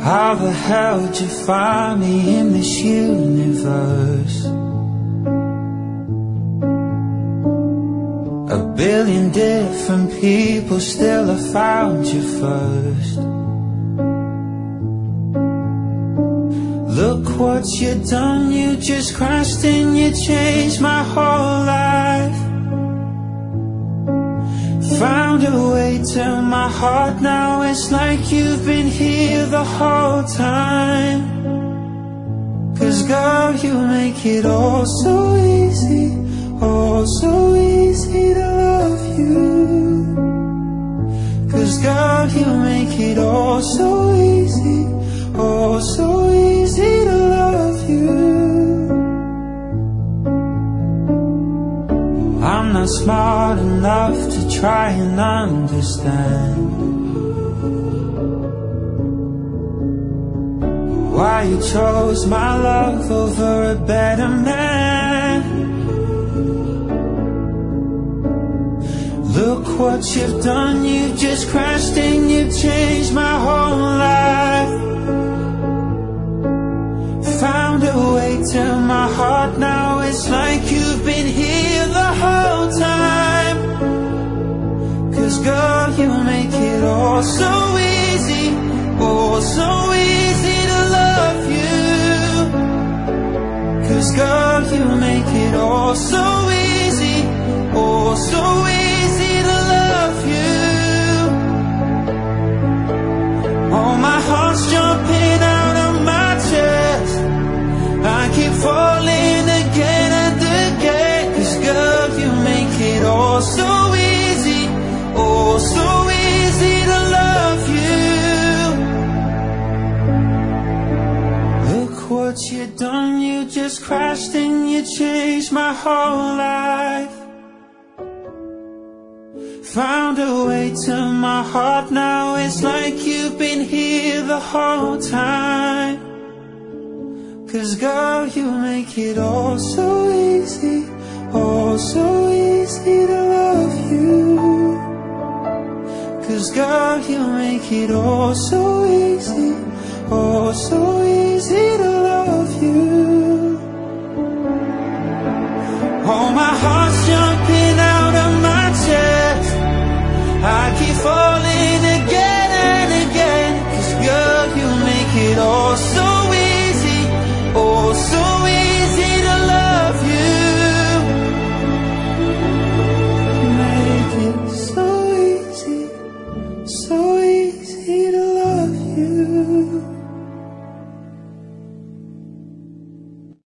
How the hell did you find me in this universe? A billion different people, still I found you first. Look what you done, you just crashed and you changed my whole life. Found a way to my heart, now it's like you've been here the whole time. 'Cause girl, you make it all so easy, oh so easy to love you. 'Cause girl, you make it all so easy, oh so easy to love you. I'm not smart enough to try and understand why you chose my love over a better man. Look what you've done, you've just crashed and you've changed my whole life. Found a way to my heart, now it's like you've been here the whole time. 'Cause girl, you make it all so easy, oh so easy to love you. 'Cause girl, you make it all so easy, oh so easy to love you. Oh, my heart's jumping out of my chest, I keep falling again and again. 'Cause girl, you make it all so easy, oh so easy to love you. Look what you done, you just crashed and you changed my whole life. Found a way to my heart, now it's like you've been here the whole time. 'Cause girl, you make it all so easy, oh so easy to love you. 'Cause girl, you make it all so easy, oh so easy to love you. Oh, my heart's jumping out of my chest, I keep falling again and again. 'Cause girl, you make it all so easy, oh so easy to love you. Make it so easy, so